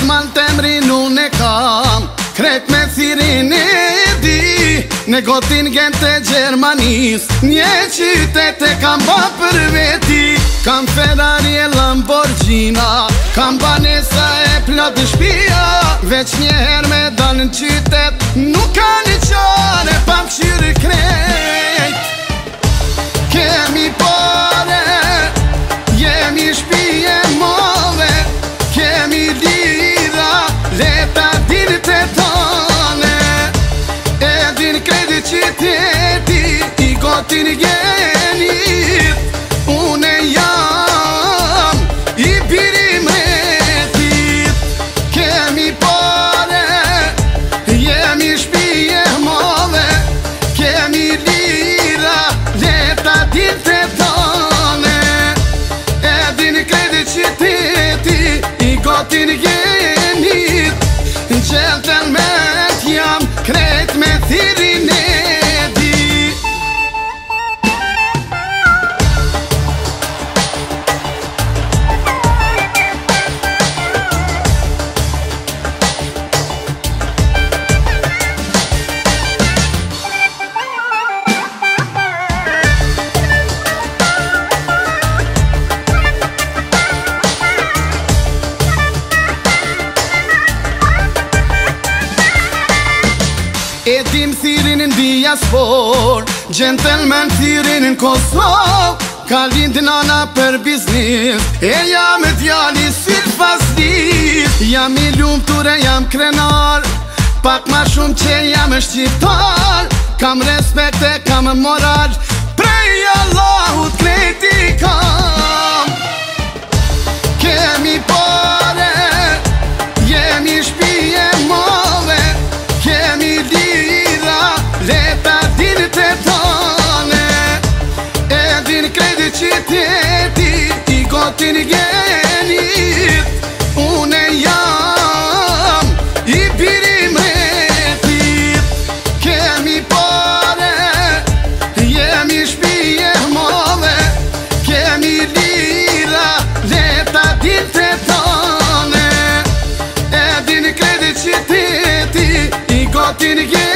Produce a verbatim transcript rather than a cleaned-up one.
mal temrin unë e kam, kret me thirin e di. Në kontingent e Gjermanis, një qytet e kam ba për veti. Kam Ferrari e Lamborghina, kam banesa e plot në shpia. Veç njëher me dalë në qytet, nuk ka një qare pa më këshirë krejt. Kemi pare, jemi shpije move, kemi lira, leta din të tone. E din kredi qyteti, i gotin genit, une jam i biri mretit. Kemi pare, jemi shpije move, kemi lira, leta din të tone. E din kredi qyteti, i gotin genit, gentleman jam, krejt me thirin e di. E dim thirin në diaspor, gentleman thirin në Kosov. Ka lind nana për biznis, e jam e djali si faslis. Jam i lumtur e jam krenar, pak ma shumë që jam e shqiptar. Kam respekt e kam moral, prej Allahut krejti kam. Kemi pare, jemi shpije move, kemi lira, leta din të tone. E din kredi qyteti, i gotin genit, une jam i biri mretit. Kemi pare, jemi shpije move, kemi lira, leta din të tone. E din kredi qyteti, i gotin genit,